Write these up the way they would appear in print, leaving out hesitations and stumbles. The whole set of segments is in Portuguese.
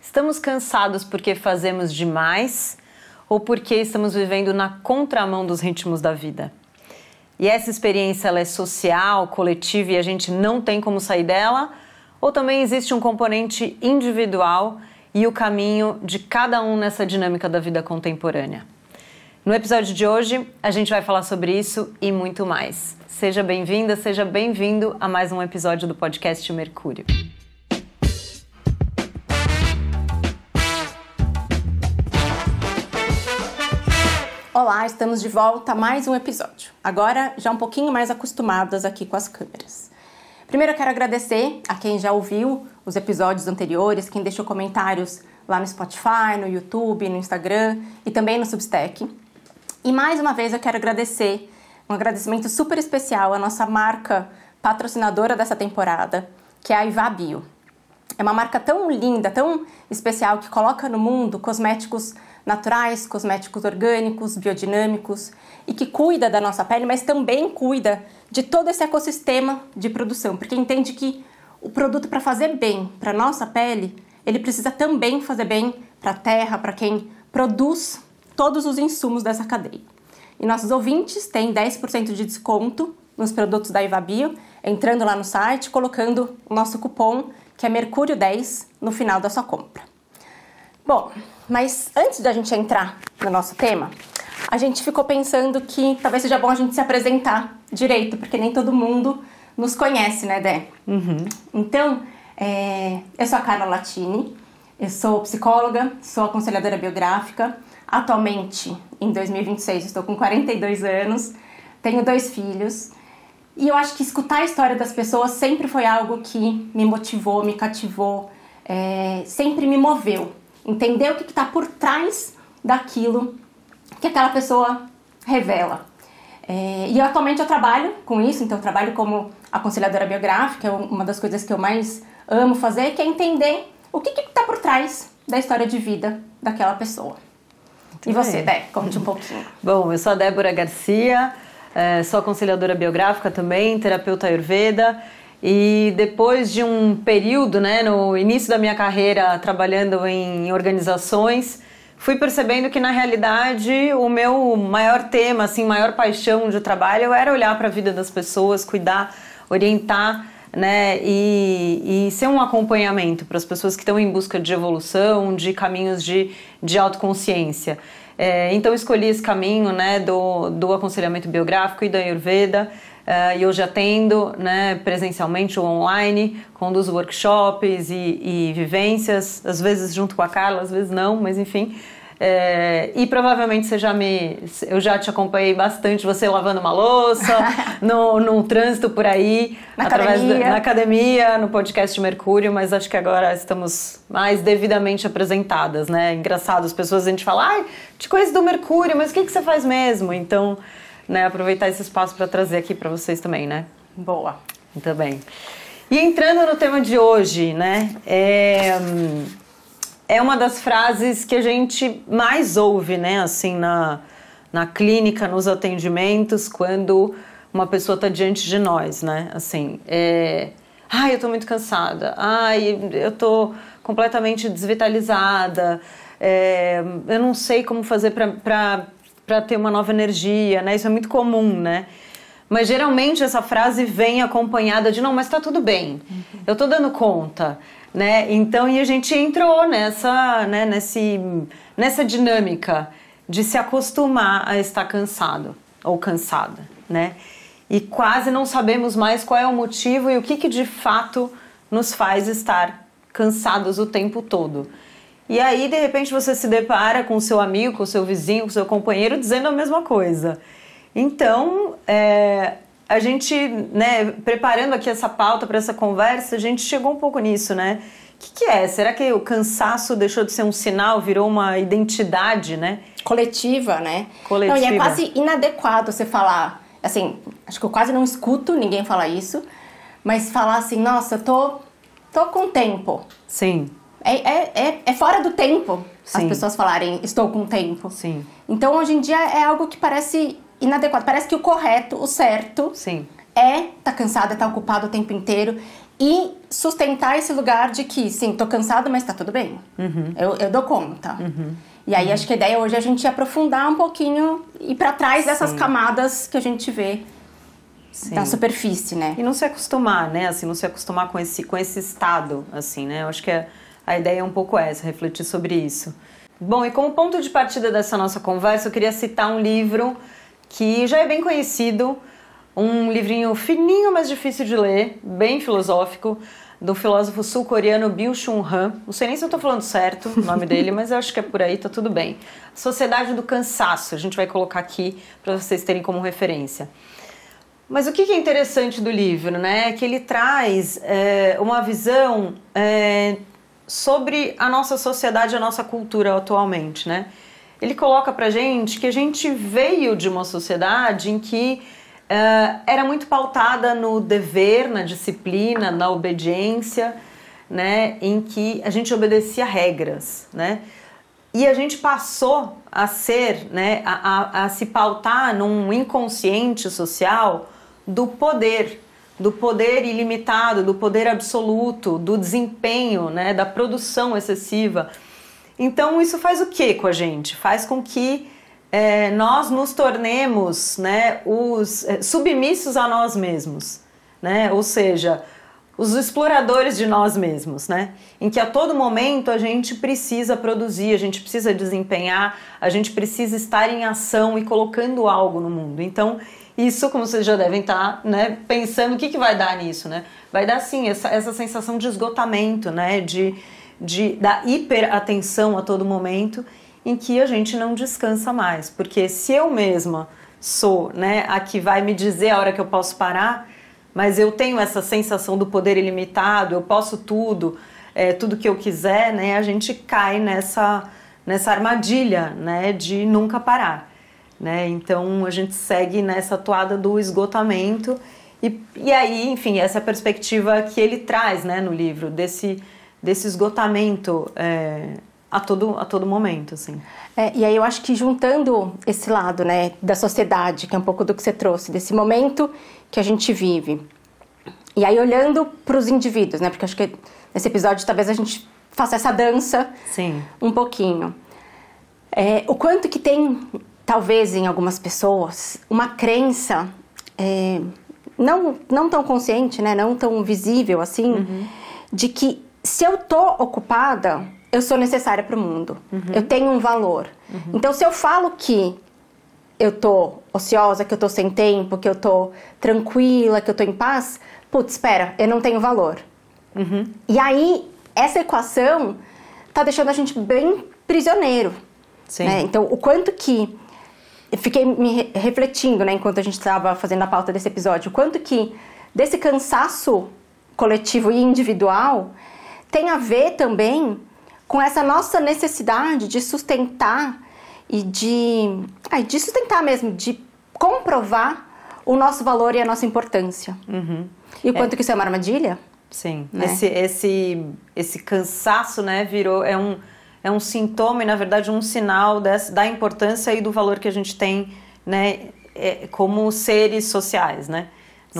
Estamos cansados porque fazemos demais ou porque estamos vivendo na contramão dos ritmos da vida? E essa experiência ela é social, coletiva e a gente não tem como sair dela? Ou também existe um componente individual e o caminho de cada um nessa dinâmica da vida contemporânea? No episódio de hoje, a gente vai falar sobre isso e muito mais. Seja bem-vinda, seja bem-vindo a mais um episódio do podcast Mercúrio. Olá, estamos de volta a mais um episódio. Agora já um pouquinho mais acostumadas aqui com as câmeras. Primeiro eu quero agradecer a quem já ouviu os episódios anteriores, quem deixou comentários lá no Spotify, no YouTube, no Instagram e também no Substack. E mais uma vez eu quero agradecer, um agradecimento super especial à nossa marca patrocinadora dessa temporada, que é a Ivabio. É uma marca tão linda, tão especial, que coloca no mundo cosméticos naturais, cosméticos orgânicos, biodinâmicos e que cuida da nossa pele, mas também cuida de todo esse ecossistema de produção, porque entende que o produto, para fazer bem para a nossa pele, ele precisa também fazer bem para a terra, para quem produz todos os insumos dessa cadeia. E nossos ouvintes têm 10% de desconto nos produtos da Ivabio, entrando lá no site, colocando o nosso cupom, que é Mercúrio10, no final da sua compra. Bom, mas antes da gente entrar no nosso tema, a gente ficou pensando que talvez seja bom a gente se apresentar direito, porque nem todo mundo nos conhece, né, Dé? Então, eu sou a Carla Latini, eu sou psicóloga, sou aconselhadora biográfica. Atualmente, em 2026, estou com 42 anos, tenho 2 filhos. E eu acho que escutar a história das pessoas sempre foi algo que me motivou, me cativou, sempre me moveu. Entender o que está por trás daquilo que aquela pessoa revela. E atualmente eu trabalho com isso, então eu trabalho como aconselhadora biográfica, é uma das coisas que eu mais amo fazer, que é entender o que está por trás da história de vida daquela pessoa. E você, Dé, conte um pouquinho. Bom, eu sou a Débora Garcia, sou aconselhadora biográfica também, terapeuta Ayurveda. E depois de um período, né, no início da minha carreira trabalhando em organizações, fui percebendo que na realidade o meu maior tema, assim, maior paixão de trabalho era olhar para a vida das pessoas, cuidar, orientar, né, e ser um acompanhamento para as pessoas que estão em busca de evolução, de caminhos de autoconsciência. Então escolhi esse caminho, né, do aconselhamento biográfico e da Ayurveda. E hoje atendo, né, presencialmente ou online, conduzo workshops e vivências, às vezes junto com a Carla, às vezes não, mas enfim. E provavelmente eu já te acompanhei bastante, você lavando uma louça, no trânsito por aí, na academia, no podcast Mercúrio, mas acho que agora estamos mais devidamente apresentadas, né? Engraçado, as pessoas, a gente fala, ai, te conheço do Mercúrio, mas o que você faz mesmo? Então, né, aproveitar esse espaço para trazer aqui para vocês também, né? Boa. Muito bem. E entrando no tema de hoje, né, é uma das frases que a gente mais ouve, né, assim, na clínica, nos atendimentos, quando uma pessoa está diante de nós, né, assim, ai, eu tô muito cansada, ai, eu tô completamente desvitalizada, eu não sei como fazer para ter uma nova energia, né? Isso é muito comum, né? Mas geralmente essa frase vem acompanhada de não, mas tá tudo bem, eu tô dando conta, né? Então, e a gente entrou nessa dinâmica de se acostumar a estar cansado ou cansada, né? E quase não sabemos mais qual é o motivo e o que de fato nos faz estar cansados o tempo todo. E aí, de repente, você se depara com o seu amigo, com o seu vizinho, com o seu companheiro, dizendo a mesma coisa. Então, a gente, né, preparando aqui essa pauta para essa conversa, a gente chegou um pouco nisso, né? O que é? Será que o cansaço deixou de ser um sinal, virou uma identidade, né? Coletiva, né? Coletiva. Não, e é quase inadequado você falar, assim, acho que eu quase não escuto ninguém falar isso, mas falar assim, nossa, eu tô com tempo. Sim. É fora do tempo. Sim. As pessoas falarem, estou com tempo. Sim. Então, hoje em dia, é algo que parece inadequado. Parece que o correto, o certo, sim, tá cansado, tá ocupado o tempo inteiro. E sustentar esse lugar de que, sim, tô cansado, mas tá tudo bem. Eu dou conta. E aí, acho que a ideia hoje é a gente aprofundar um pouquinho e ir pra trás dessas camadas que a gente vê da superfície, né? E não se acostumar, né? Assim, não se acostumar com esse estado, assim, né? Eu acho que a ideia é um pouco essa, refletir sobre isso. Bom, e como ponto de partida dessa nossa conversa, eu queria citar um livro que já é bem conhecido, um livrinho fininho, mas difícil de ler, bem filosófico, do filósofo sul-coreano Byung-Chul Han. Não sei nem se eu estou falando certo o nome dele, mas eu acho que é por aí, tá tudo bem. Sociedade do Cansaço, a gente vai colocar aqui para vocês terem como referência. Mas o que é interessante do livro, né? É que ele traz uma visão sobre a nossa sociedade, a nossa cultura atualmente, né? Ele coloca pra gente que a gente veio de uma sociedade em que era muito pautada no dever, na disciplina, na obediência, né? Em que a gente obedecia regras, né? E a gente passou a ser, né? A se pautar num inconsciente social do poder ilimitado, do poder absoluto, do desempenho, né, da produção excessiva. Então isso faz o que com a gente? Faz com que nós nos tornemos, né, os submissos a nós mesmos, né? Ou seja, os exploradores de nós mesmos, né? Em que a todo momento a gente precisa produzir, a gente precisa desempenhar, a gente precisa estar em ação e colocando algo no mundo. Então, isso, como vocês já devem estar, né, pensando, o que vai dar nisso, né? Vai dar, sim, essa sensação de esgotamento, né? Da hiperatenção a todo momento, em que a gente não descansa mais. Porque se eu mesma sou, né, a que vai me dizer a hora que eu posso parar, mas eu tenho essa sensação do poder ilimitado, eu posso tudo, tudo que eu quiser, né? A gente cai nessa armadilha, né, de nunca parar. Né? Então a gente segue nessa toada do esgotamento e aí, enfim, essa perspectiva que ele traz, né, no livro, desse esgotamento a todo momento, assim. E aí eu acho que juntando esse lado, né, da sociedade, que é um pouco do que você trouxe, desse momento que a gente vive, e aí olhando para os indivíduos, né, porque acho que nesse episódio talvez a gente faça essa dança um pouquinho. O quanto que tem, talvez em algumas pessoas, uma crença não tão consciente, né, não tão visível assim, de que se eu tô ocupada, eu sou necessária para o mundo. Eu tenho um valor. Então, se eu falo que eu tô ociosa, que eu tô sem tempo, que eu tô tranquila, que eu tô em paz, putz, espera, eu não tenho valor. E aí, essa equação tá deixando a gente bem prisioneiro. Né? Então, o quanto que... Eu fiquei me refletindo, né, enquanto a gente estava fazendo a pauta desse episódio, o quanto que desse cansaço coletivo e individual tem a ver também com essa nossa necessidade de sustentar e de sustentar mesmo, de comprovar o nosso valor e a nossa importância. E o quanto que isso é uma armadilha? Sim, né? Esse cansaço, né, virou... É um sintoma e, na verdade, um sinal da importância e do valor que a gente tem, né, como seres sociais, né?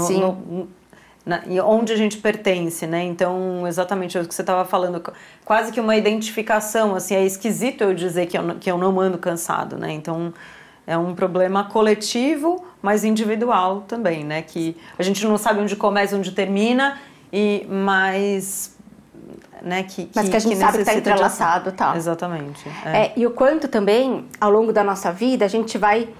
Onde a gente pertence, né? Então, exatamente o que você estava falando, quase que uma identificação, assim, é esquisito eu dizer que eu não ando cansado, né? Então, é um problema coletivo, mas individual também, né? Que a gente não sabe onde começa, onde termina, mas... Né, mas que a gente sabe que está entrelaçado e tal. Exatamente. E o quanto também, ao longo da nossa vida, a gente vai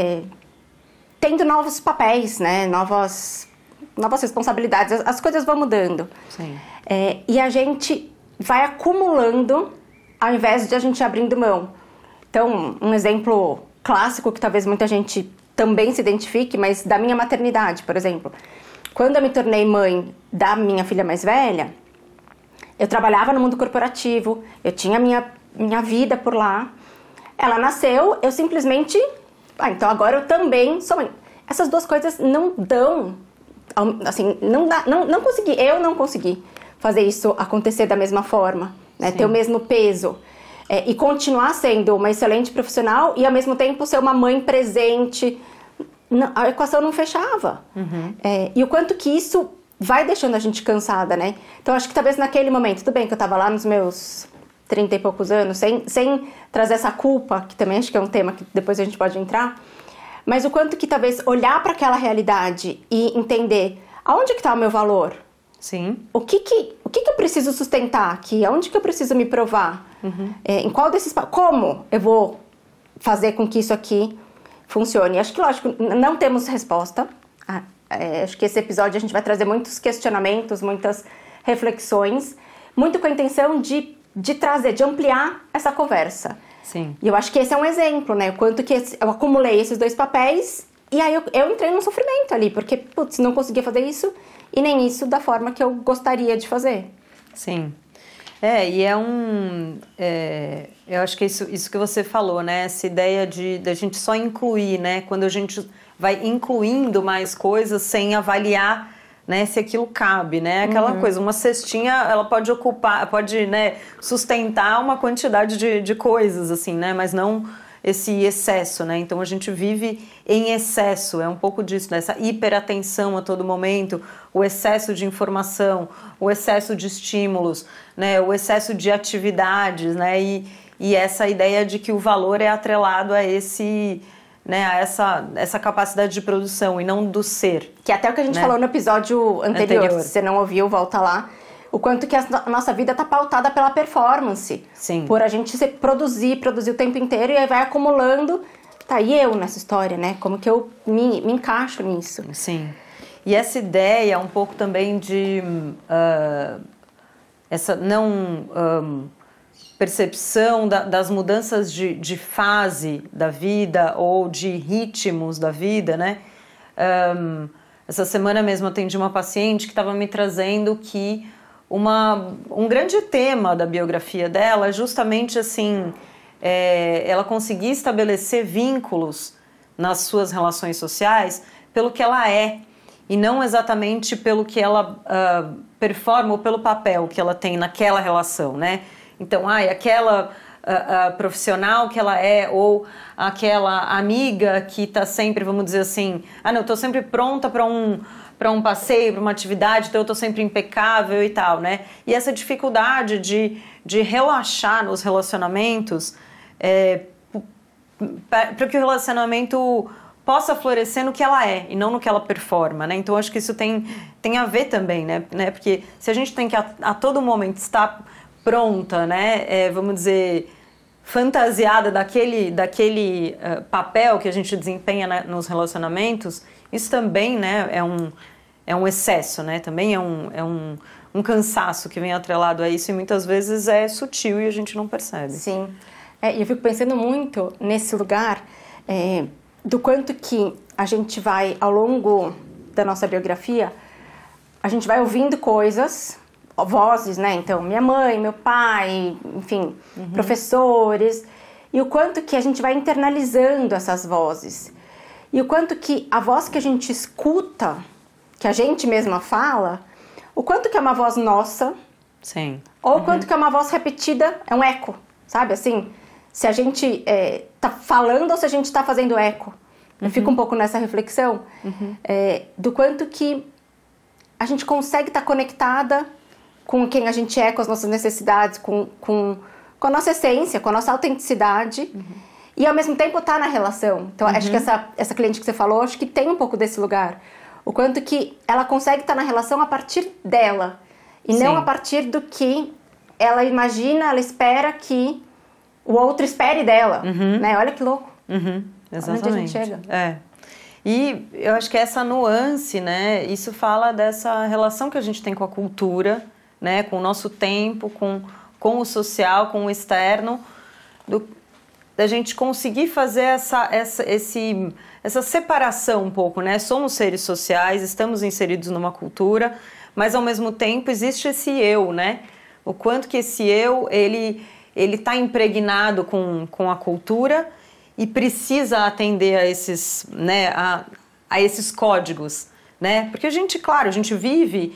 tendo novos papéis, né? Novas responsabilidades, as coisas vão mudando. Sim. E a gente vai acumulando ao invés de a gente abrindo mão. Então, um exemplo clássico que talvez muita gente também se identifique, mas da minha maternidade, por exemplo. Quando eu me tornei mãe da minha filha mais velha, eu trabalhava no mundo corporativo, eu tinha minha vida por lá. Ela nasceu, eu simplesmente... então agora eu também sou mãe. Essas duas coisas não dão... Assim, não consegui, eu não consegui fazer isso acontecer da mesma forma, né? Ter o mesmo peso. E continuar sendo uma excelente profissional e ao mesmo tempo ser uma mãe presente. A equação não fechava. E o quanto que isso vai deixando a gente cansada, né? Então, acho que talvez naquele momento, tudo bem que eu tava lá nos meus 30 e poucos anos, sem trazer essa culpa, que também acho que é um tema que depois a gente pode entrar, mas o quanto que talvez olhar para aquela realidade e entender aonde que tá o meu valor? Sim. O que eu preciso sustentar aqui? Aonde que eu preciso me provar? Em qual desses... Como eu vou fazer com que isso aqui funcione? Acho que, lógico, não temos resposta. Acho que esse episódio a gente vai trazer muitos questionamentos, muitas reflexões, muito com a intenção de trazer, de ampliar essa conversa. Sim. E eu acho que esse é um exemplo, né? O quanto que eu acumulei esses 2 papéis e aí eu entrei num sofrimento ali, porque, putz, não conseguia fazer isso e nem isso da forma que eu gostaria de fazer. Sim. E eu acho que isso que você falou, né? Essa ideia da gente só incluir, né? Quando a gente vai incluindo mais coisas sem avaliar, né, se aquilo cabe, né? Aquela coisa, uma cestinha, ela pode ocupar, pode, né, sustentar uma quantidade de coisas, assim, né? Mas não esse excesso, né? Então a gente vive em excesso, é um pouco disso, né? Essa hiperatenção a todo momento, o excesso de informação, o excesso de estímulos, né? O excesso de atividades, né? E essa ideia de que o valor é atrelado a esse... né, a essa capacidade de produção e não do ser. Que até o que a gente falou no episódio anterior. Se você não ouviu, volta lá. O quanto que a nossa vida está pautada pela performance. Sim. Por a gente produzir o tempo inteiro e aí vai acumulando. Tá, e eu nessa história, né? Como que eu me encaixo nisso? Sim. E essa ideia um pouco também de... essa não... percepção das mudanças de fase da vida ou de ritmos da vida, né? Essa semana mesmo eu atendi uma paciente que estava me trazendo que um grande tema da biografia dela é justamente assim, ela conseguir estabelecer vínculos nas suas relações sociais pelo que ela é e não exatamente pelo que ela performa ou pelo papel que ela tem naquela relação, né? Então, aquela profissional que ela é, ou aquela amiga que está sempre, vamos dizer assim, eu estou sempre pronta para um passeio, para uma atividade, então eu estou sempre impecável e tal, né? E essa dificuldade de relaxar nos relacionamentos, para que o relacionamento possa florescer no que ela é e não no que ela performa, né? Então, acho que isso tem a ver também, né? Porque se a gente tem que a todo momento estar pronta, né, vamos dizer, fantasiada daquele papel que a gente desempenha, né, nos relacionamentos, isso também, né, é um excesso, né, também é um cansaço que vem atrelado a isso e muitas vezes é sutil e a gente não percebe. Sim, e eu fico pensando muito nesse lugar do quanto que a gente vai, ao longo da nossa biografia, a gente vai ouvindo coisas... vozes, né? Então, minha mãe, meu pai, enfim, professores. E o quanto que a gente vai internalizando essas vozes. E o quanto que a voz que a gente escuta, que a gente mesma fala, o quanto que é uma voz nossa. Sim. Ou o quanto que é uma voz repetida, é um eco, sabe? Assim, se a gente tá falando ou se a gente tá fazendo eco. Eu fico um pouco nessa reflexão do quanto que a gente consegue estar conectada com quem a gente é, com as nossas necessidades, com a nossa essência, com a nossa autenticidade, e ao mesmo tempo tá na relação. Então, acho que essa cliente que você falou, acho que tem um pouco desse lugar. O quanto que ela consegue estar na relação a partir dela, e não a partir do que ela imagina, ela espera que o outro espere dela, né? Olha que louco. Exatamente. Onde a gente chega. E eu acho que essa nuance, né, isso fala dessa relação que a gente tem com a cultura, né, com o nosso tempo, com o social, com o externo, da gente conseguir fazer essa separação um pouco, né? Somos seres sociais, estamos inseridos numa cultura, mas ao mesmo tempo existe esse eu, né? O quanto que esse eu, ele está impregnado com a cultura e precisa atender a esses, né, a esses códigos, né? Porque a gente, claro, a gente vive...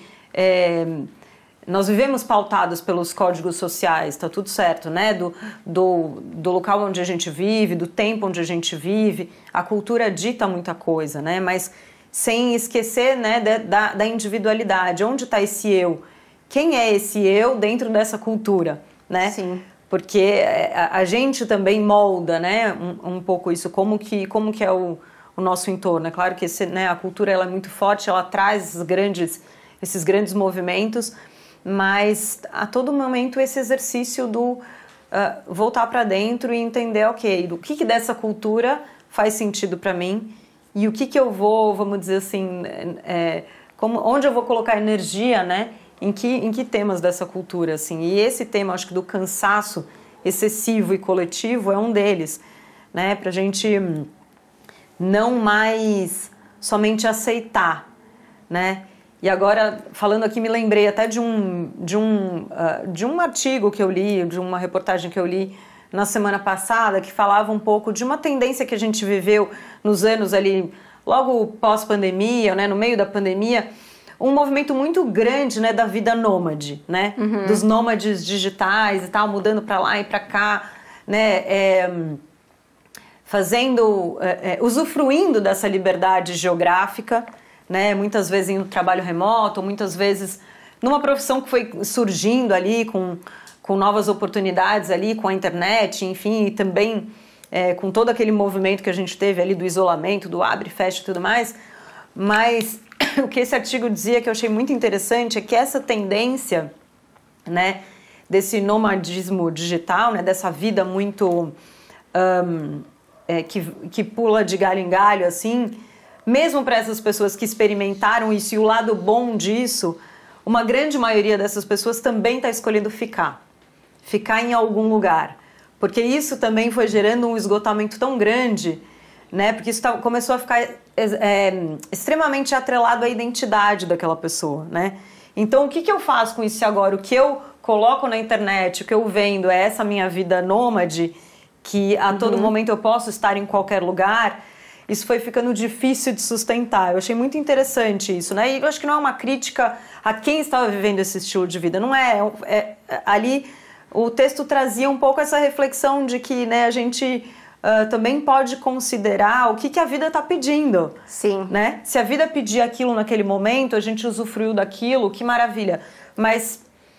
nós vivemos pautados pelos códigos sociais, tá tudo certo, né? Do local onde a gente vive, do tempo onde a gente vive. A cultura dita muita coisa, né? Mas sem esquecer, né, da individualidade. Onde está esse eu? Quem é esse eu dentro dessa cultura, né? Sim. Porque a gente também molda, né, um pouco isso, como que é o nosso entorno. É claro que né, a cultura ela é muito forte, ela traz esses grandes movimentos, mas a todo momento esse exercício do voltar para dentro e entender, ok, o que dessa cultura faz sentido para mim e o que eu vou, vamos dizer assim, onde eu vou colocar energia, né? Em que temas dessa cultura, assim. E esse tema, acho que do cansaço excessivo e coletivo é um deles, né? Pra gente não mais somente aceitar, né? E agora, falando aqui, me lembrei até de um artigo que eu li, de uma reportagem que eu li na semana passada, que falava um pouco de uma tendência que a gente viveu nos anos ali, logo pós-pandemia, né? No meio da pandemia, um movimento muito grande, né, da vida nômade, né, dos nômades digitais e tal, mudando para lá e para cá, né, usufruindo dessa liberdade geográfica, né, muitas vezes em um trabalho remoto, muitas vezes numa profissão que foi surgindo ali com novas oportunidades ali, com a internet, enfim, e também com todo aquele movimento que a gente teve ali do isolamento, do abre e fecha e tudo mais, mas o que esse artigo dizia, que eu achei muito interessante, é que essa tendência, né, desse nomadismo digital, né, dessa vida muito que pula de galho em galho, assim, mesmo para essas pessoas que experimentaram isso, e o lado bom disso, uma grande maioria dessas pessoas também está escolhendo ficar em algum lugar, porque isso também foi gerando um esgotamento tão grande, né? Porque isso começou a ficar extremamente atrelado à identidade daquela pessoa, né? Então, o que eu faço com isso agora? O que eu coloco na internet, o que eu vendo é essa minha vida nômade, que a todo momento eu posso estar em qualquer lugar. Isso foi ficando difícil de sustentar. Eu achei muito interessante isso, né? E eu acho que não é uma crítica a quem estava vivendo esse estilo de vida. Não é. Ali, o texto trazia um pouco essa reflexão de que, né, a gente também pode considerar o que a vida está pedindo. Sim. Né? Se a vida pedir aquilo naquele momento, a gente usufruiu daquilo, que maravilha. Mas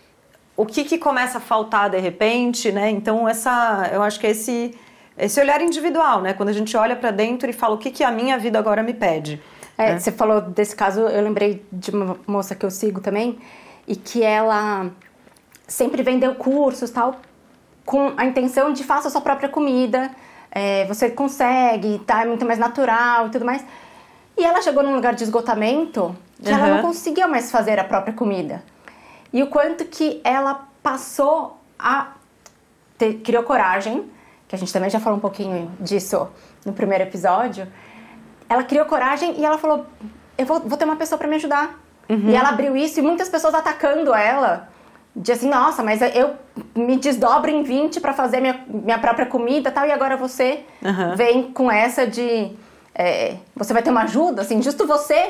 o que começa a faltar de repente, né? Então, eu acho que é esse olhar individual, né? Quando a gente olha para dentro e fala o que a minha vida agora me pede. Né? Você falou desse caso, eu lembrei de uma moça que eu sigo também, e que ela sempre vendeu cursos, tal, com a intenção de faça a sua própria comida, você consegue, tá? É muito mais natural e tudo mais. E ela chegou num lugar de esgotamento que ela não conseguia mais fazer a própria comida. E o quanto que ela passou a criou coragem, que a gente também já falou um pouquinho disso no primeiro episódio. Ela criou coragem e ela falou, eu vou ter uma pessoa para me ajudar. E ela abriu isso e muitas pessoas atacando ela. De assim, nossa, mas eu me desdobro em 20 para fazer minha própria comida e tal, e agora você vem com essa de... você vai ter uma ajuda, assim, justo você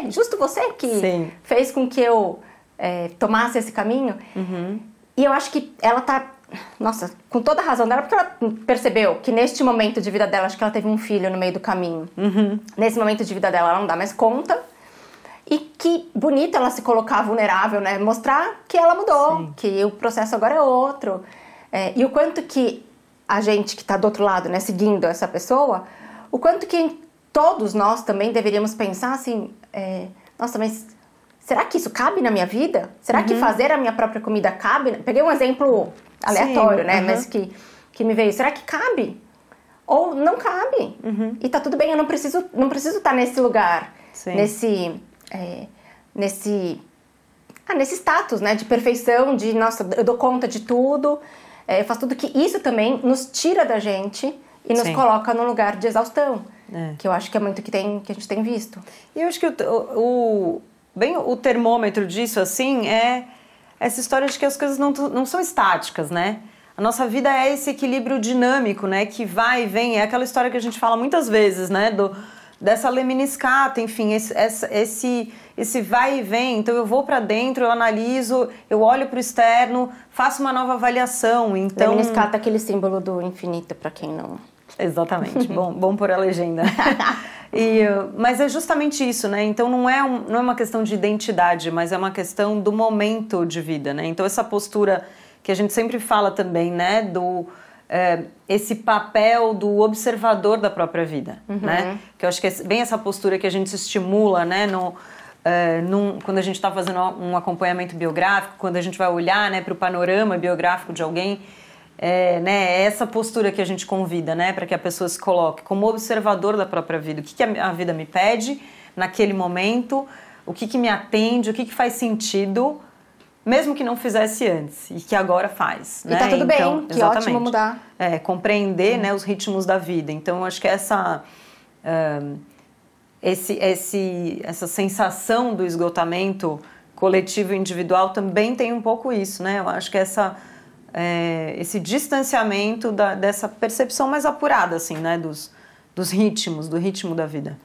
que fez com que eu tomasse esse caminho. E eu acho que ela tá, nossa, com toda a razão dela, porque ela percebeu que neste momento de vida dela, acho que ela teve um filho no meio do caminho. Nesse momento de vida dela, ela não dá mais conta. E que bonito ela se colocar vulnerável, né? Mostrar que ela mudou, que o processo agora é outro. E o quanto que a gente que está do outro lado, né, seguindo essa pessoa, o quanto que todos nós também deveríamos pensar assim, nossa, mas será que isso cabe na minha vida? Será que fazer a minha própria comida cabe? Peguei um exemplo aleatório, né? Mas que me veio. Será que cabe? Ou não cabe? E tá tudo bem, eu não preciso estar nesse lugar, nesse status, né, de perfeição, de, nossa, eu dou conta de tudo, eu faço tudo, que isso também nos tira da gente e nos coloca num lugar de exaustão, que eu acho que é muito que a gente tem visto. E eu acho que o termômetro disso, assim, é essa história de que as coisas não são estáticas, né? A nossa vida é esse equilíbrio dinâmico, né, que vai e vem, é aquela história que a gente fala muitas vezes, né, dessa lemniscata, enfim, esse vai e vem. Então eu vou para dentro, eu analiso, eu olho para o externo, faço uma nova avaliação. Então, lemniscata é aquele símbolo do infinito, para quem não... Exatamente, bom pôr a legenda. Mas é justamente isso, né? Então não é uma questão de identidade, mas é uma questão do momento de vida, né? Então essa postura que a gente sempre fala também, né? Esse papel do observador da própria vida, né? Que eu acho que é bem essa postura que a gente se estimula, né? Quando a gente está fazendo um acompanhamento biográfico, quando a gente vai olhar, né, para o panorama biográfico de alguém, né, é essa postura que a gente convida, né, para que a pessoa se coloque como observador da própria vida. O que a vida me pede naquele momento, o que me atende, o que faz sentido, mesmo que não fizesse antes e que agora faz. E né? tá tudo então, bem, que ótimo mudar. Compreender né, os ritmos da vida. Então, eu acho que essa sensação do esgotamento coletivo e individual também tem um pouco isso, né? Eu acho que esse distanciamento dessa percepção mais apurada, assim, né? Dos ritmos, do ritmo da vida.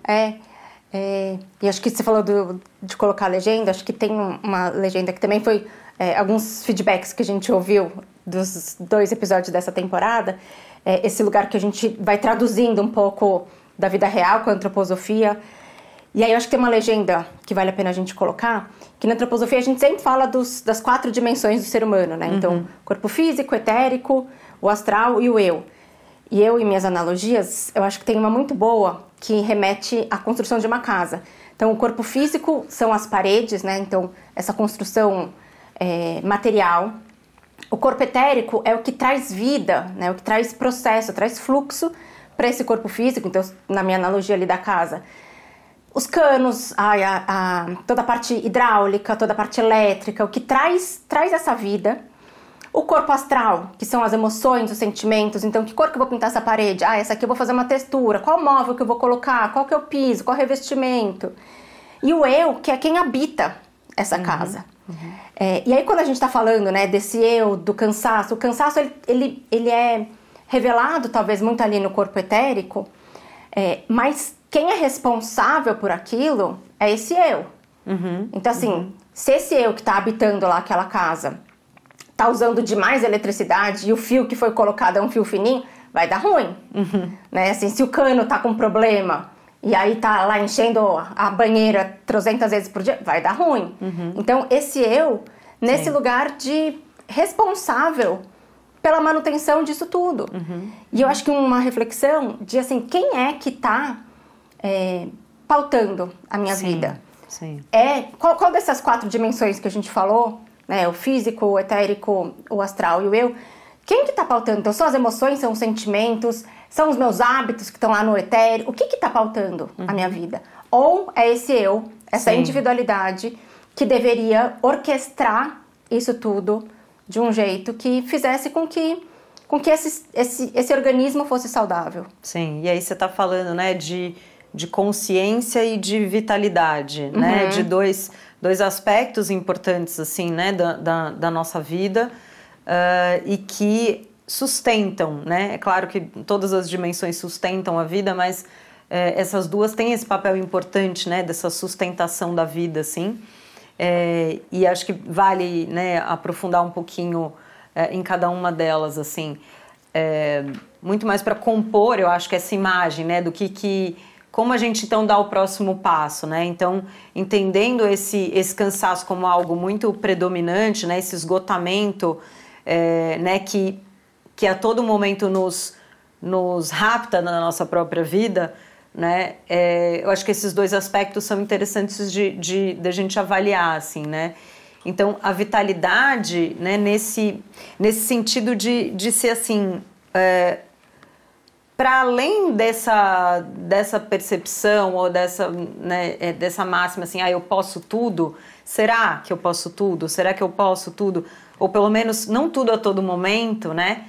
E acho que você falou de colocar a legenda, acho que tem uma legenda que também foi alguns feedbacks que a gente ouviu dos 2 episódios dessa temporada, esse lugar que a gente vai traduzindo um pouco da vida real com a antroposofia. E aí eu acho que tem uma legenda que vale a pena a gente colocar, que na antroposofia a gente sempre fala das 4 dimensões do ser humano, né? Então, corpo físico, etérico, o astral e o eu. E eu, em minhas analogias, eu acho que tem uma muito boa que remete à construção de uma casa. Então, o corpo físico são as paredes, né? Então, essa construção material. O corpo etérico é o que traz vida, né? O que traz processo, traz fluxo para esse corpo físico. Então, na minha analogia ali da casa, os canos, toda a parte hidráulica, toda a parte elétrica, o que traz essa vida. O corpo astral, que são as emoções, os sentimentos. Então, que cor que eu vou pintar essa parede? Essa aqui eu vou fazer uma textura. Qual móvel que eu vou colocar? Qual que é o piso? Qual é o revestimento? E o eu, que é quem habita essa casa. E aí, quando a gente está falando, né, desse eu, do cansaço, o cansaço, ele é revelado, talvez, muito ali no corpo etérico, mas quem é responsável por aquilo é esse eu. Então, assim, se esse eu que está habitando lá aquela casa tá usando demais eletricidade e o fio que foi colocado é um fio fininho, vai dar ruim. Né? Assim, se o cano tá com problema e aí tá lá enchendo a banheira 300 vezes por dia, vai dar ruim. Então, esse eu, nesse lugar de responsável pela manutenção disso tudo. E eu acho que uma reflexão de, assim, quem é que tá pautando a minha vida? Sim. Qual dessas 4 dimensões que a gente falou, né, o físico, o etérico, o astral e o eu, quem que tá pautando? Então, são as emoções, são os sentimentos, são os meus hábitos que estão lá no etéreo, o que tá pautando a minha vida? Ou é esse eu, essa individualidade que deveria orquestrar isso tudo de um jeito que fizesse com que esse organismo fosse saudável. Sim, e aí você tá falando, né, de consciência e de vitalidade, né, de dois aspectos importantes, assim, né, da nossa vida e que sustentam, né, é claro que todas as dimensões sustentam a vida, mas essas duas têm esse papel importante, né, dessa sustentação da vida, assim, e acho que vale, né, aprofundar um pouquinho em cada uma delas, assim, muito mais para compor, eu acho que essa imagem, né, do como a gente então dá o próximo passo, né? Então, entendendo esse cansaço como algo muito predominante, né? Esse esgotamento, né? Que a todo momento nos rapta na nossa própria vida, né? Eu acho que esses 2 aspectos são interessantes de gente avaliar, assim, né? Então, a vitalidade, né? Nesse sentido de ser assim... para além dessa percepção ou dessa máxima assim, eu posso tudo, será que eu posso tudo? Será que eu posso tudo? Ou pelo menos não tudo a todo momento, né?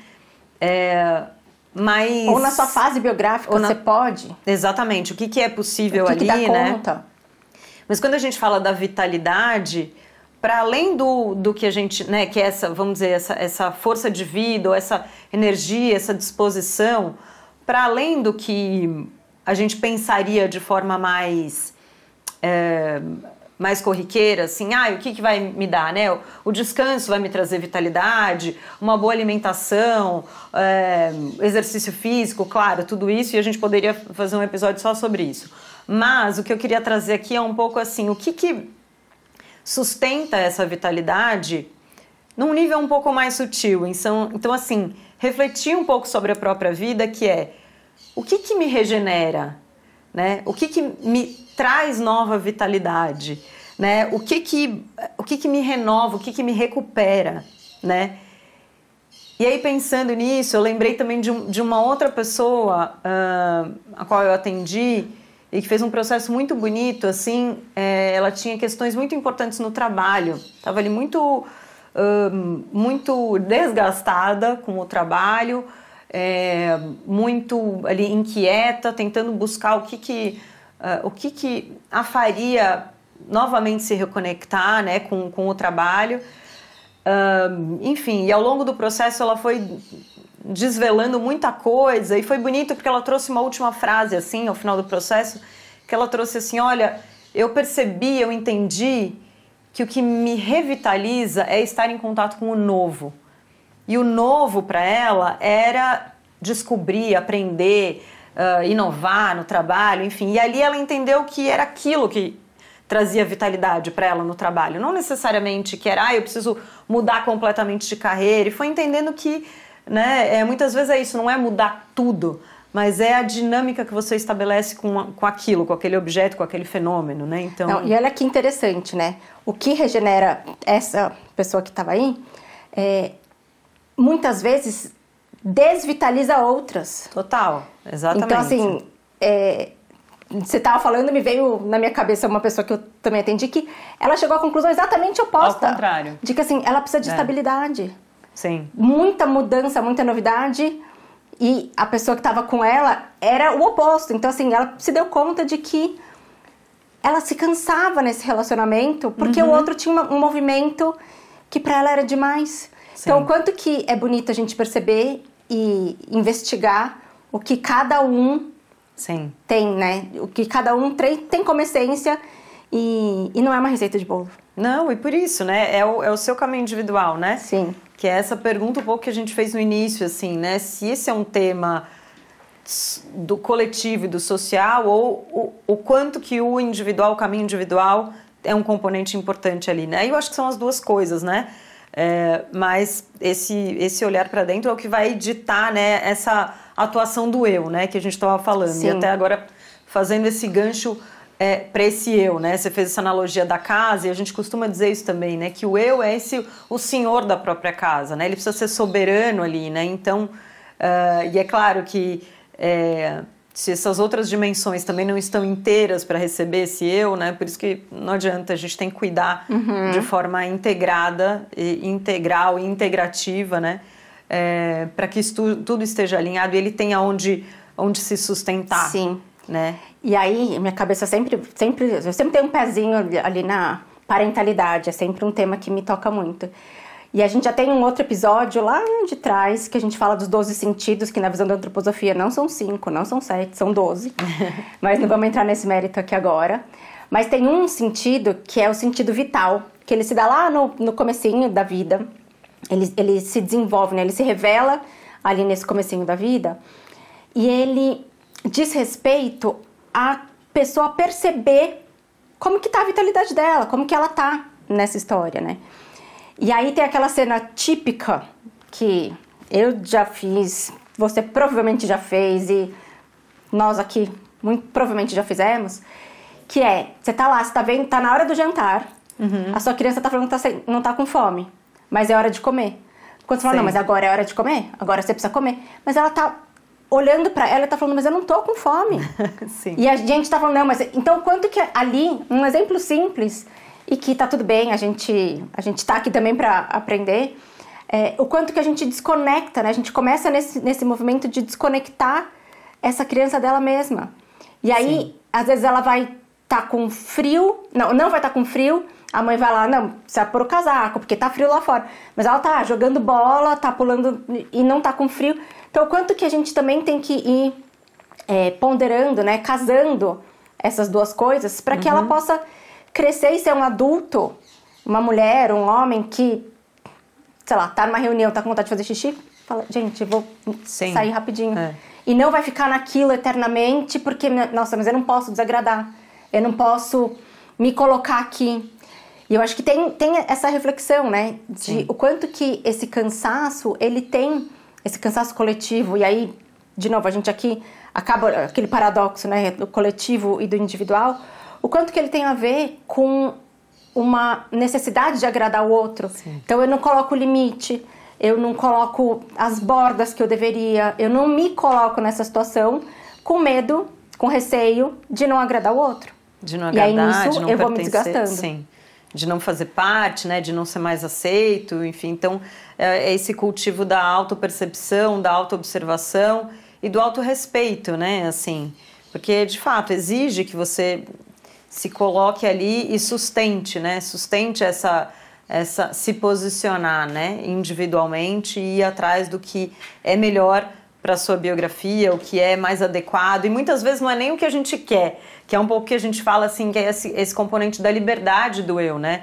Mas... Ou na sua fase biográfica você pode. Exatamente, o que é possível o que ali, que dá né? Conta? Mas quando a gente fala da vitalidade, para além do que a gente, né, que é essa, vamos dizer, essa força de vida, ou essa energia, essa disposição, para além do que a gente pensaria de forma mais mais corriqueira, assim, o que vai me dar, né? O descanso vai me trazer vitalidade, uma boa alimentação, exercício físico, claro, tudo isso, e a gente poderia fazer um episódio só sobre isso. Mas o que eu queria trazer aqui é um pouco assim, o que sustenta essa vitalidade num nível um pouco mais sutil. Então, assim, refletir um pouco sobre a própria vida, que é o que me regenera, né? O que me traz nova vitalidade, né? O que me renova, o que me recupera, né? E aí, pensando nisso, eu lembrei também de uma outra pessoa a qual eu atendi e que fez um processo muito bonito, assim, ela tinha questões muito importantes no trabalho, estava ali muito desgastada com o trabalho, muito ali inquieta, tentando buscar o que a faria novamente se reconectar, né, com o trabalho. Enfim, e ao longo do processo ela foi desvelando muita coisa, e foi bonito porque ela trouxe uma última frase, assim, ao final do processo, que ela trouxe assim, olha, eu percebi, eu entendi que o que me revitaliza é estar em contato com o novo. E o novo para ela era descobrir, aprender, inovar no trabalho, enfim. E ali ela entendeu que era aquilo que trazia vitalidade para ela no trabalho. Não necessariamente que era, eu preciso mudar completamente de carreira. E foi entendendo que, né, muitas vezes é isso, não é mudar tudo, mas é a dinâmica que você estabelece com aquilo, com aquele objeto, com aquele fenômeno, né? Então... Não, e olha que interessante, né? O que regenera essa pessoa que estava aí, muitas vezes desvitaliza outras. Total, exatamente. Então, assim, você estava falando, me veio na minha cabeça uma pessoa que eu também atendi, que ela chegou à conclusão exatamente oposta. Ao contrário. De que, assim, ela precisa de estabilidade. Sim. Muita mudança, muita novidade, e a pessoa que estava com ela era o oposto. Então, assim, ela se deu conta de que ela se cansava nesse relacionamento, porque o outro tinha um movimento que para ela era demais. Sim. Então, o quanto que é bonito a gente perceber e investigar o que cada um Sim. tem, né? O que cada um tem como essência, e não é uma receita de bolo. Não, e por isso, né? É o seu caminho individual, né? Sim. Que é essa pergunta um pouco que a gente fez no início, assim, né? Se esse é um tema do coletivo e do social, ou o quanto que o individual, o caminho individual é um componente importante ali, né? Eu acho que são as duas coisas, né? Mas esse olhar para dentro é o que vai ditar, né, essa atuação do eu, né, que a gente estava falando. Sim. E até agora fazendo esse gancho para esse eu, né? Você fez essa analogia da casa, e a gente costuma dizer isso também, né? Que o eu é o senhor da própria casa, né? Ele precisa ser soberano ali, né? Então, e é claro que se essas outras dimensões também não estão inteiras para receber esse eu, né? Por isso que não adianta, a gente tem que cuidar de forma integrada, integral e integrativa, né? Para que isso tudo esteja alinhado e ele tenha onde se sustentar. Sim. Né? E aí, minha cabeça eu sempre tenho um pezinho ali na parentalidade, é sempre um tema que me toca muito. E a gente já tem um outro episódio lá de trás, que a gente fala dos 12 sentidos, que na visão da antroposofia não são 5, não são 7, são 12. Mas não vamos entrar nesse mérito aqui agora. Mas tem um sentido que é o sentido vital, que ele se dá lá no comecinho da vida. Ele se desenvolve, né? Ele se revela ali nesse comecinho da vida. E ele diz respeito à pessoa perceber como que tá a vitalidade dela, como que ela tá nessa história, né? E aí tem aquela cena típica que eu já fiz, você provavelmente já fez e nós aqui muito provavelmente já fizemos, que você tá lá, você tá vendo, tá na hora do jantar, a sua criança tá falando que não tá com fome, mas é hora de comer. Quando você fala, não, mas agora é hora de comer, agora você precisa comer, mas ela tá olhando pra ela e tá falando, mas eu não tô com fome. Sim. E a gente tá falando, não, mas então quanto que ali, um exemplo simples, e que tá tudo bem, a gente tá aqui também pra aprender, o quanto que a gente desconecta, né? A gente começa nesse movimento de desconectar essa criança dela mesma. E aí, sim, às vezes ela vai tá com frio, não vai tá com frio, a mãe vai lá, não, precisa pôr o casaco, porque tá frio lá fora. Mas ela tá jogando bola, tá pulando e não tá com frio. Então, o quanto que a gente também tem que ir ponderando, né, casando essas duas coisas, para que ela possa crescer e ser um adulto, uma mulher, um homem que, sei lá, tá numa reunião, tá com vontade de fazer xixi, fala, gente, eu vou sair rapidinho. E não vai ficar naquilo eternamente, porque, nossa, mas eu não posso desagradar, eu não posso me colocar aqui. E eu acho que tem essa reflexão, né, de o quanto que esse cansaço, ele tem, esse cansaço coletivo, e aí, de novo, a gente aqui acaba aquele paradoxo, né, do coletivo e do individual, o quanto que ele tem a ver com uma necessidade de agradar o outro. Sim. Então eu não coloco limite, eu não coloco as bordas que eu deveria, eu não me coloco nessa situação com medo, com receio de não agradar o outro. De não agradar, e aí, nisso, de não eu pertencer, vou me desgastando. Sim. De não fazer parte, né, de não ser mais aceito, enfim. Então, é esse cultivo da autopercepção, da autoobservação e do autorrespeito, né, assim. Porque, de fato, exige que você se coloque ali e sustente, né, essa se posicionar, né, individualmente e ir atrás do que é melhor para a sua biografia, o que é mais adequado, e muitas vezes não é nem o que a gente quer, que é um pouco que a gente fala assim, que é esse componente da liberdade do eu, né?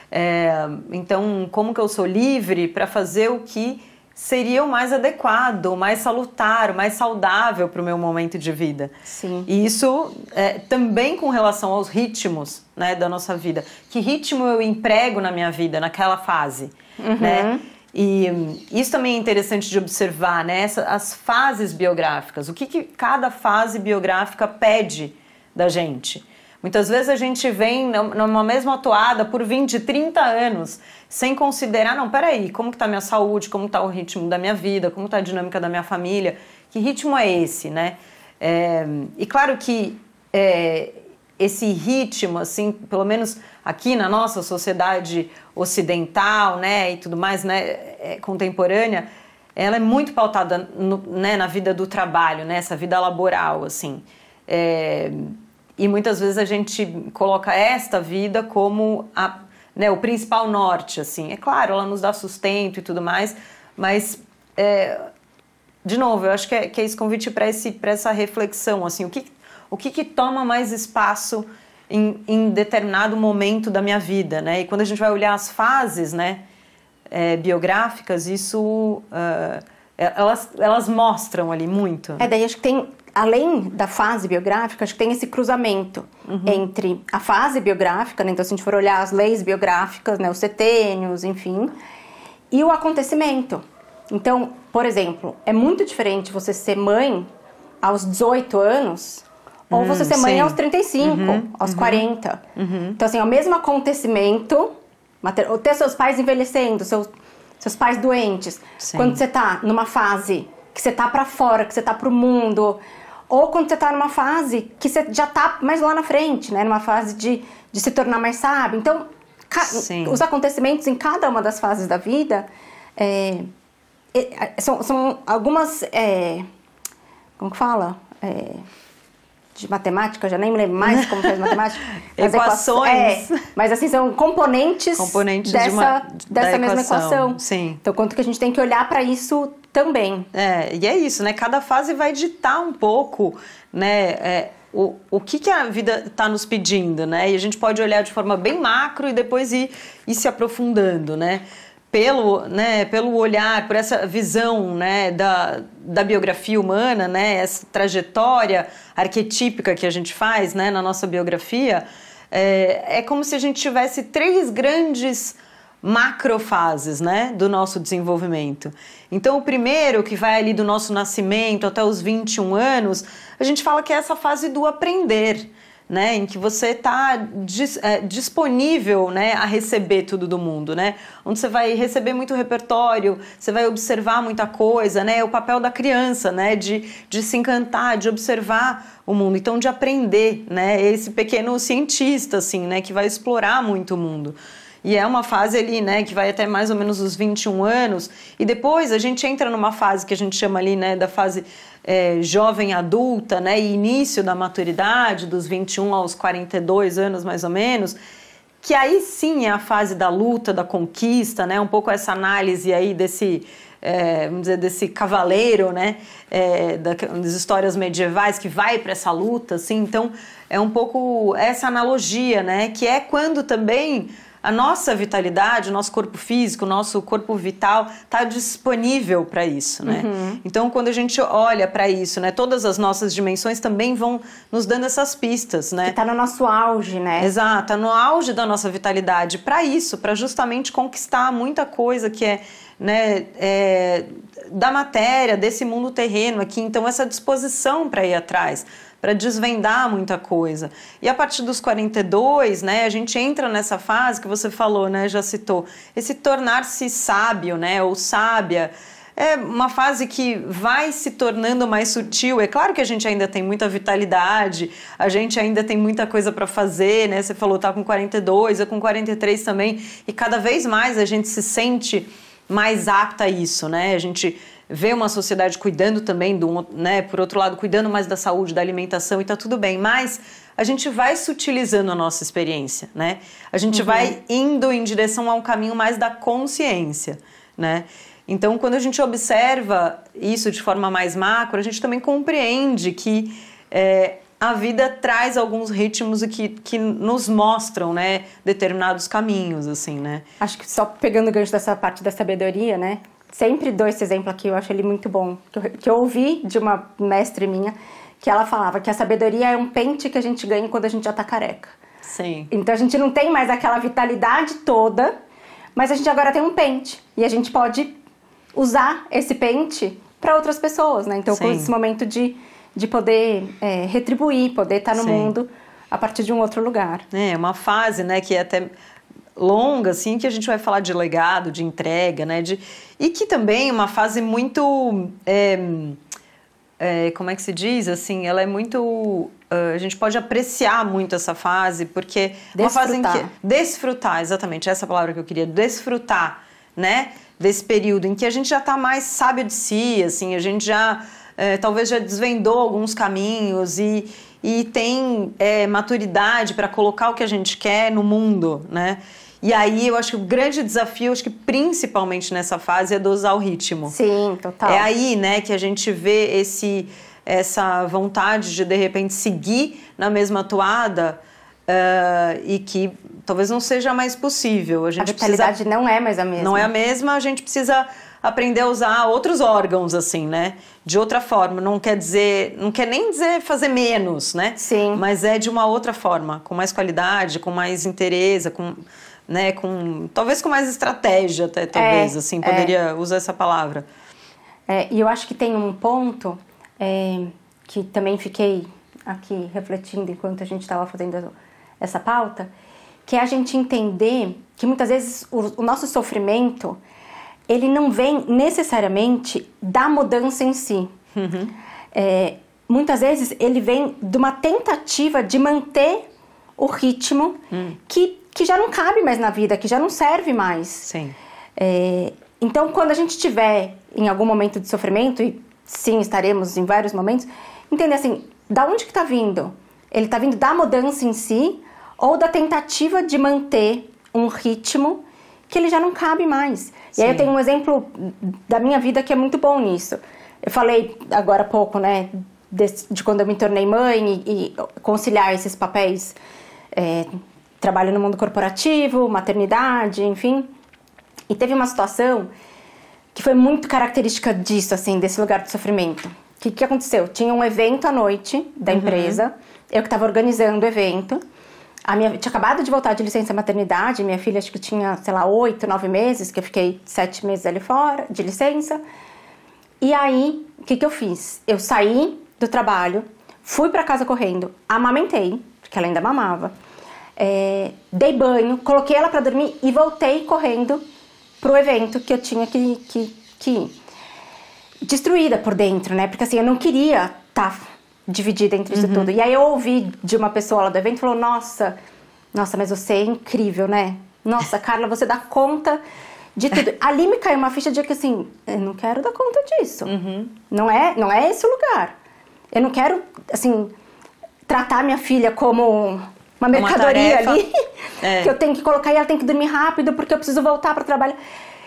Então, como que eu sou livre para fazer o que seria o mais adequado, o mais salutar, o mais saudável para o meu momento de vida. Sim. E isso também com relação aos ritmos, né, da nossa vida. Que ritmo eu emprego na minha vida, naquela fase, né? E isso também é interessante de observar, né? As fases biográficas. O que cada fase biográfica pede da gente? Muitas vezes a gente vem numa mesma toada por 20, 30 anos, sem considerar, não, peraí, como que tá a minha saúde, como tá o ritmo da minha vida, como tá a dinâmica da minha família, que ritmo é esse, né? E claro que esse ritmo, assim, pelo menos aqui na nossa sociedade ocidental, né, e tudo mais, né, contemporânea, ela é muito pautada né, na vida do trabalho, né, essa vida laboral, assim. E muitas vezes a gente coloca esta vida como né, o principal norte, assim. É claro, ela nos dá sustento e tudo mais, mas, de novo, eu acho que é esse convite para essa reflexão, assim, o que toma mais espaço em determinado momento da minha vida, né? E quando a gente vai olhar as fases, né, biográficas, isso, elas mostram ali muito. Daí acho que tem, além da fase biográfica, acho que tem esse cruzamento entre a fase biográfica, né? Então se a gente for olhar as leis biográficas, né, os setênios, enfim, e o acontecimento. Então, por exemplo, é muito diferente você ser mãe aos 18 anos ou você ser mãe aos 35, aos 40. Então, assim, é o mesmo acontecimento, ter seus pais envelhecendo, seus pais doentes, quando você tá numa fase que você tá pra fora, que você tá pro mundo, ou quando você tá numa fase que você já tá mais lá na frente, né? Numa fase de se tornar mais sábio. Então, os acontecimentos em cada uma das fases da vida são algumas... como que fala? De matemática, já nem me lembro mais como faz matemática. Equações. Mas assim, são componentes dessa mesma equação. Sim. Então, quanto que a gente tem que olhar para isso também. E é isso, né? Cada fase vai ditar um pouco, né? O que a vida está nos pedindo, né? E a gente pode olhar de forma bem macro e depois ir se aprofundando, né? Pelo olhar, por essa visão, né, da biografia humana, né, essa trajetória arquetípica que a gente faz, né, na nossa biografia, é como se a gente tivesse 3 grandes macrofases, né, do nosso desenvolvimento. Então, o primeiro, que vai ali do nosso nascimento até os 21 anos, a gente fala que é essa fase do aprender, né, em que você está disponível, né, a receber tudo do mundo, né, onde você vai receber muito repertório, você vai observar muita coisa, né, é o papel da criança, né, de se encantar, de observar o mundo, então de aprender, né, esse pequeno cientista, assim, né, que vai explorar muito o mundo. E é uma fase ali, né, que vai até mais ou menos os 21 anos, e depois a gente entra numa fase que a gente chama ali, né, da fase jovem adulta, né, e início da maturidade, dos 21 aos 42 anos mais ou menos, que aí sim é a fase da luta, da conquista, né, um pouco essa análise aí vamos dizer, desse cavaleiro, né, das histórias medievais que vai para essa luta, assim. Então é um pouco essa analogia, né, que é quando também a nossa vitalidade, o nosso corpo físico, o nosso corpo vital está disponível para isso, né? Então, quando a gente olha para isso, né, todas as nossas dimensões também vão nos dando essas pistas, né? Que está no nosso auge, né? Exato, está no auge da nossa vitalidade para isso, para justamente conquistar muita coisa que da matéria, desse mundo terreno aqui. Então, essa disposição para ir atrás, para desvendar muita coisa. E a partir dos 42, né, a gente entra nessa fase que você falou, né, já citou, esse tornar-se sábio, né, ou sábia. É uma fase que vai se tornando mais sutil. É claro que a gente ainda tem muita vitalidade, a gente ainda tem muita coisa para fazer, né? Você falou, tá com 42, eu com 43 também, e cada vez mais a gente se sente mais apta a isso, né? A gente vê uma sociedade cuidando também, né, por outro lado, cuidando mais da saúde, da alimentação, e tá tudo bem, mas a gente vai sutilizando a nossa experiência, né? A gente vai indo em direção a um caminho mais da consciência, né? Então, quando a gente observa isso de forma mais macro, a gente também compreende que a vida traz alguns ritmos que nos mostram, né, determinados caminhos, assim, né? Acho que só pegando o gancho dessa parte da sabedoria, né? Sempre dou esse exemplo aqui, eu acho ele muito bom. Que eu ouvi de uma mestre minha, que ela falava que a sabedoria é um pente que a gente ganha quando a gente já tá careca. Sim. Então a gente não tem mais aquela vitalidade toda, mas a gente agora tem um pente. E a gente pode usar esse pente para outras pessoas, né? Então, com esse momento de poder retribuir, poder estar no mundo a partir de um outro lugar. É uma fase, né, que é até longa, assim, que a gente vai falar de legado, de entrega, né, e que também é uma fase muito, como é que se diz, assim, ela é muito, a gente pode apreciar muito essa fase, porque é uma fase em que... Desfrutar, exatamente, essa palavra que eu queria, desfrutar, né, desse período em que a gente já está mais sábio de si, assim, a gente já, talvez já desvendou alguns caminhos e tem maturidade para colocar o que a gente quer no mundo, né? E aí eu acho que o grande desafio, acho que principalmente nessa fase, é dosar o ritmo. Sim, total. É aí, né, que a gente vê essa vontade de repente seguir na mesma toada e que talvez não seja mais possível. A vitalidade não é mais a mesma. Não é a mesma, a gente precisa aprender a usar outros órgãos, assim, né? De outra forma, não quer nem dizer fazer menos, né? Sim. Mas é de uma outra forma, com mais qualidade, com mais interesse, talvez com mais estratégia até, talvez, assim, poderia usar essa palavra. E eu acho que tem um ponto que também fiquei aqui refletindo enquanto a gente estava fazendo essa pauta, que é a gente entender que muitas vezes o nosso sofrimento, ele não vem necessariamente da mudança em si. Muitas vezes ele vem de uma tentativa de manter o ritmo que já não cabe mais na vida, que já não serve mais. Sim. Então, quando a gente estiver em algum momento de sofrimento, e sim, estaremos em vários momentos, entender assim, da onde que está vindo? Ele está vindo da mudança em si ou da tentativa de manter um ritmo que ele já não cabe mais. Sim. E aí eu tenho um exemplo da minha vida que é muito bom nisso. Eu falei agora há pouco, né, de quando eu me tornei mãe e conciliar esses papéis, trabalho no mundo corporativo, maternidade, enfim. E teve uma situação que foi muito característica disso, assim, desse lugar de sofrimento. O que aconteceu? Tinha um evento à noite da empresa, eu que estava organizando o evento. Tinha acabado de voltar de licença maternidade, minha filha acho que tinha, 8, 9 meses, que eu fiquei 7 meses ali fora, de licença. E aí, o que eu fiz? Eu saí do trabalho, fui para casa correndo, amamentei, porque ela ainda mamava, dei banho, coloquei ela para dormir e voltei correndo pro evento que eu tinha que ir. Destruída por dentro, né? Porque assim, eu não queria estar dividida entre isso tudo. E aí eu ouvi de uma pessoa lá do evento, falou, nossa, mas você é incrível, né? Nossa, Carla, você dá conta de tudo. Ali me caiu uma ficha de que assim, eu não quero dar conta disso. Não é esse o lugar. Eu não quero, assim, tratar minha filha como uma mercadoria ali, que eu tenho que colocar e ela tem que dormir rápido porque eu preciso voltar para o trabalho.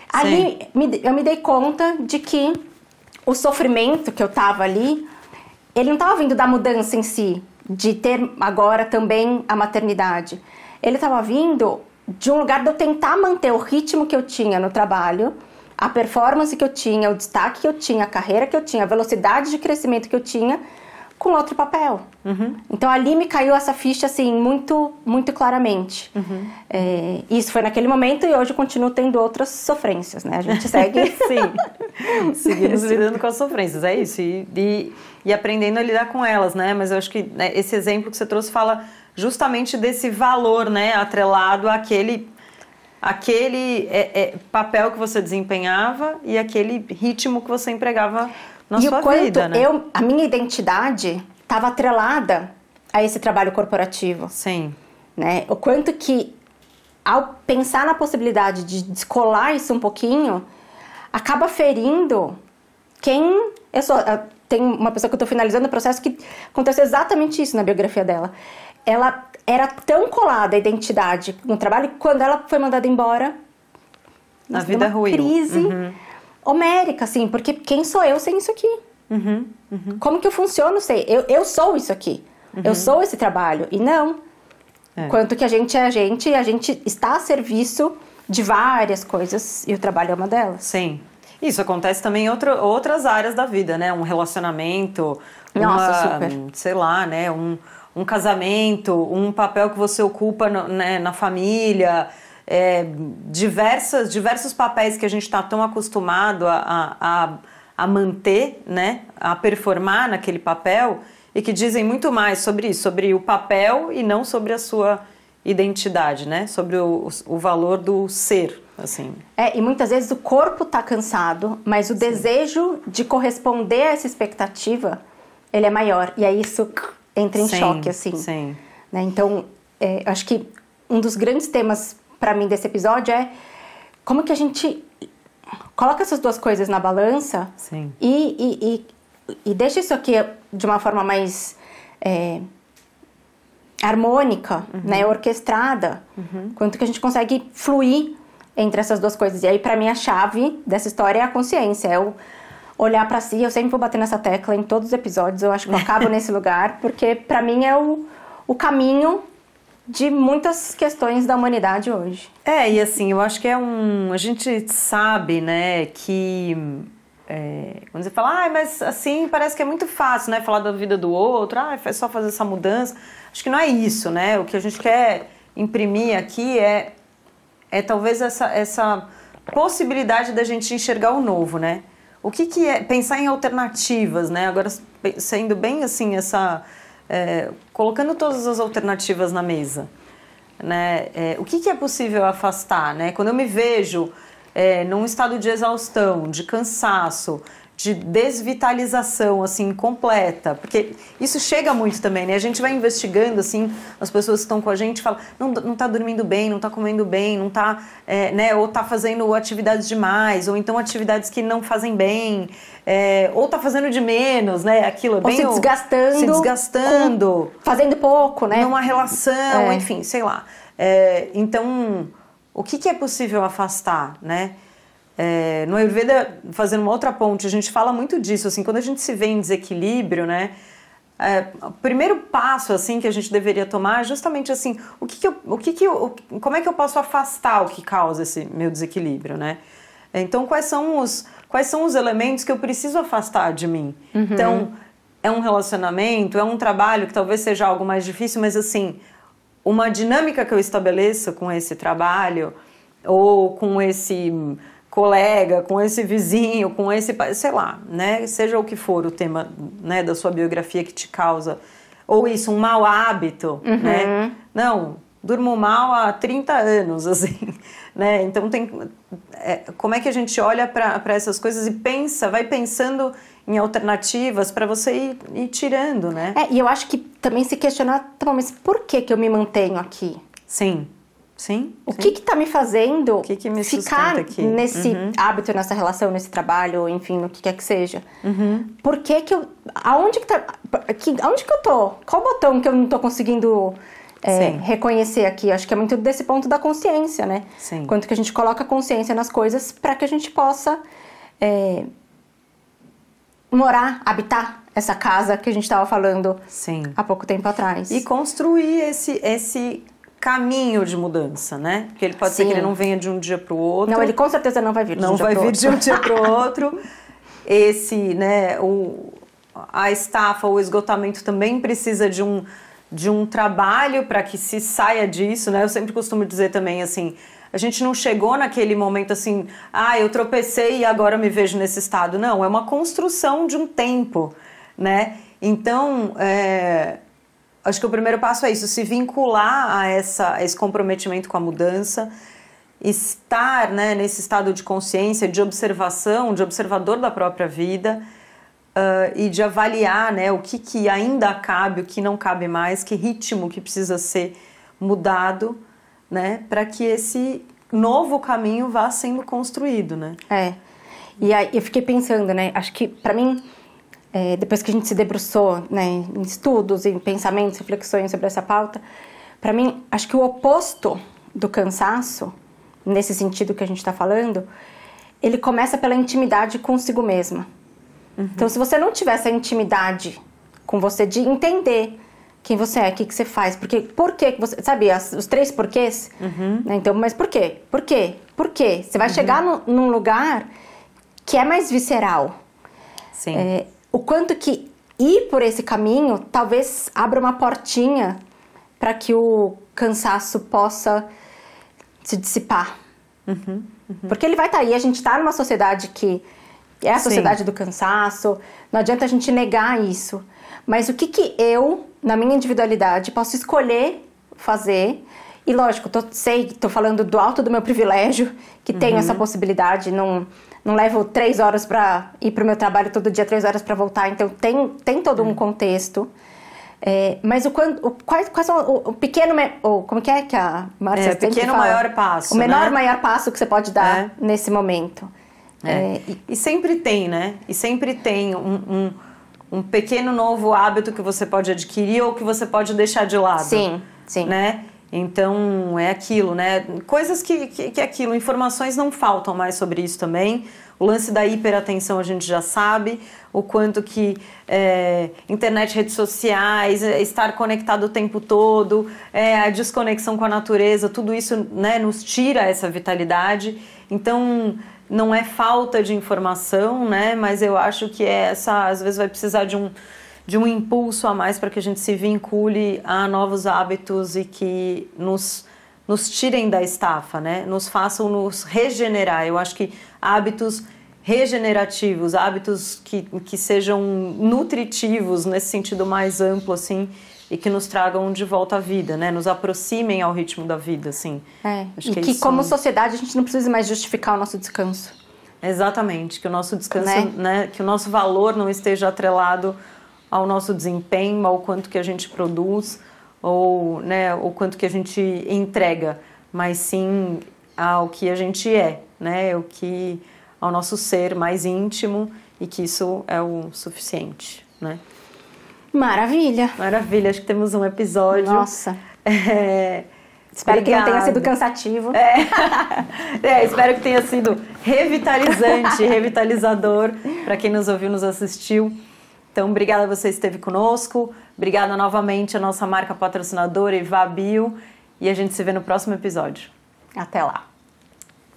Ali eu me dei conta de que o sofrimento que eu tava ali, ele não tava vindo da mudança em si, de ter agora também a maternidade. Ele tava vindo de um lugar de eu tentar manter o ritmo que eu tinha no trabalho, a performance que eu tinha, o destaque que eu tinha, a carreira que eu tinha, a velocidade de crescimento que eu tinha, com outro papel. Então ali me caiu essa ficha assim muito, muito claramente. Isso foi naquele momento e hoje eu continuo tendo outras sofrências, né? A gente segue. Sim, seguimos lidando com as sofrências, é isso. E aprendendo a lidar com elas, né? Mas eu acho que, né, esse exemplo que você trouxe fala justamente desse valor, né, atrelado àquele papel que você desempenhava e aquele ritmo que você empregava na sua vida, né? A minha identidade estava atrelada a esse trabalho corporativo. Sim. Né? O quanto que, ao pensar na possibilidade de descolar isso um pouquinho, acaba ferindo quem eu sou. Tem uma pessoa que eu estou finalizando o processo que aconteceu exatamente isso na biografia dela. Ela era tão colada à identidade no trabalho que quando ela foi mandada embora, a vida ruiu. Crise homérica, assim, porque quem sou eu sem isso aqui? Como que eu funciono sem? Eu sou isso aqui. Eu sou esse trabalho. E não. Quanto que a gente é a gente e a gente está a serviço de várias coisas e o trabalho é uma delas. Sim. Isso acontece também em outras áreas da vida, né? Um relacionamento, super. Sei lá, né? Um casamento, um papel que você ocupa na família, diversos papéis que a gente está tão acostumado a manter, né? A performar naquele papel e que dizem muito mais sobre isso, sobre o papel e não sobre a sua identidade, né? Sobre o valor do ser, assim. E muitas vezes o corpo está cansado, mas o desejo de corresponder a essa expectativa, ele é maior. E aí isso entra em choque, assim. Sim. Né? Então, eu acho que um dos grandes temas para mim desse episódio é como que a gente coloca essas duas coisas na balança e deixa isso aqui de uma forma mais harmônica, né? Orquestrada. Quanto que a gente consegue fluir entre essas duas coisas. E aí, para mim, a chave dessa história é a consciência, é o olhar para si. Eu sempre vou bater nessa tecla em todos os episódios, eu acho que eu acabo nesse lugar, porque para mim é o caminho de muitas questões da humanidade hoje. E assim, eu acho que a gente sabe, né, que quando você fala, mas assim, parece que é muito fácil, né, falar da vida do outro, é só fazer essa mudança. Acho que não é isso, né, o que a gente quer imprimir aqui é talvez essa possibilidade da gente enxergar o novo, né. O que é pensar em alternativas, né, agora sendo bem assim, colocando todas as alternativas na mesa, né? O que é possível afastar, né? Quando eu me vejo num estado de exaustão, de cansaço, de desvitalização, assim, completa, porque isso chega muito também, né? A gente vai investigando, assim, as pessoas que estão com a gente falam, não tá dormindo bem, não tá comendo bem, não tá, né? Ou tá fazendo atividades demais, ou então atividades que não fazem bem, ou tá fazendo de menos, né? Aquilo é bem... Ou se desgastando. Fazendo pouco, né? Numa relação, enfim, sei lá. Então, o que é possível afastar, né? No Ayurveda, fazendo uma outra ponte, a gente fala muito disso, assim, quando a gente se vê em desequilíbrio, né? O primeiro passo, assim, que a gente deveria tomar é justamente, assim, como é que eu posso afastar o que causa esse meu desequilíbrio, né? Então, quais são os elementos que eu preciso afastar de mim? Então, é um relacionamento, é um trabalho que talvez seja algo mais difícil, mas, assim, uma dinâmica que eu estabeleço com esse trabalho ou com esse colega, com esse vizinho, com esse, sei lá, né, seja o que for o tema, né, da sua biografia que te causa, ou isso, um mau hábito, né, não, durmo mal há 30 anos, assim, né, então como é que a gente olha para essas coisas e vai pensando em alternativas para você ir tirando, né? E eu acho que também se questionar, tá bom, mas por que eu me mantenho aqui? Sim. O que tá me fazendo me ficar aqui? Nesse hábito, nessa relação, nesse trabalho, enfim, no que quer que seja? Por que eu... Aonde que eu tô? Qual botão que eu não tô conseguindo reconhecer aqui. Acho que é muito desse ponto da consciência, né? Sim. Quanto que a gente coloca consciência nas coisas para que a gente possa morar, habitar essa casa que a gente estava falando há pouco tempo atrás. E construir esse caminho de mudança, né? Porque ele pode ser que ele não venha de um dia para o outro. Não, ele com certeza não vai vir de um dia para o outro. Não vai vir de um dia para o outro. A estafa, o esgotamento também precisa de um trabalho para que se saia disso, né? Eu sempre costumo dizer também, assim, a gente não chegou naquele momento assim, eu tropecei e agora me vejo nesse estado. Não, é uma construção de um tempo, né? Então, acho que o primeiro passo é isso, se vincular a esse comprometimento com a mudança, estar, né, nesse estado de consciência, de observação, de observador da própria vida, e de avaliar, né, o que ainda cabe, o que não cabe mais, que ritmo que precisa ser mudado, né, para que esse novo caminho vá sendo construído, né? E aí eu fiquei pensando, né, acho que para mim, depois que a gente se debruçou, né, em estudos, em pensamentos, reflexões sobre essa pauta, para mim, acho que o oposto do cansaço, nesse sentido que a gente está falando, ele começa pela intimidade consigo mesma. Então, se você não tiver essa intimidade com você de entender quem você é, o que você faz, por que você... Sabe, os 3 porquês? Né? Então, mas por quê? Por quê? Por quê? Você vai chegar num lugar que é mais visceral. Sim. O quanto que ir por esse caminho talvez abra uma portinha para que o cansaço possa se dissipar. Porque ele vai estar aí, a gente está numa sociedade que é a sociedade do cansaço, não adianta a gente negar isso. Mas o que eu, na minha individualidade, posso escolher fazer? E lógico, tô falando do alto do meu privilégio, que tenho essa possibilidade, não levo 3 horas para ir pro meu trabalho todo dia, 3 horas para voltar, então tem todo um contexto. Mas quais são o pequeno... como que a Márcia sempre pequeno fala? Maior passo, o menor, né? Maior passo que você pode dar nesse momento. E sempre tem, né? E sempre tem um pequeno novo hábito que você pode adquirir ou que você pode deixar de lado. Sim. Né? Então, é aquilo, né? Coisas que é aquilo, informações não faltam mais sobre isso também. O lance da hiperatenção a gente já sabe, o quanto que internet, redes sociais, estar conectado o tempo todo, a desconexão com a natureza, tudo isso, né, nos tira essa vitalidade. Então, não é falta de informação, né? Mas eu acho que às vezes vai precisar de um impulso a mais para que a gente se vincule a novos hábitos e que nos tirem da estafa, né? Nos façam nos regenerar. Eu acho que hábitos regenerativos, hábitos que sejam nutritivos nesse sentido mais amplo, assim, e que nos tragam de volta à vida, né? Nos aproximem ao ritmo da vida, assim. Acho que como sociedade a gente não precisa mais justificar o nosso descanso. Exatamente, que o nosso descanso, né? Que o nosso valor não esteja atrelado ao nosso desempenho, ao quanto que a gente produz, ou, né, o quanto que a gente entrega, mas sim ao que a gente é, né? Ao nosso ser mais íntimo, e que isso é o suficiente, né? Maravilha, acho que temos um episódio. Nossa. Espero que não tenha sido cansativo. Espero que tenha sido revitalizante, revitalizador para quem nos ouviu, nos assistiu. Então, obrigada a você que esteve conosco. Obrigada novamente à nossa marca patrocinadora, Ivá Bio. E a gente se vê no próximo episódio. Até lá.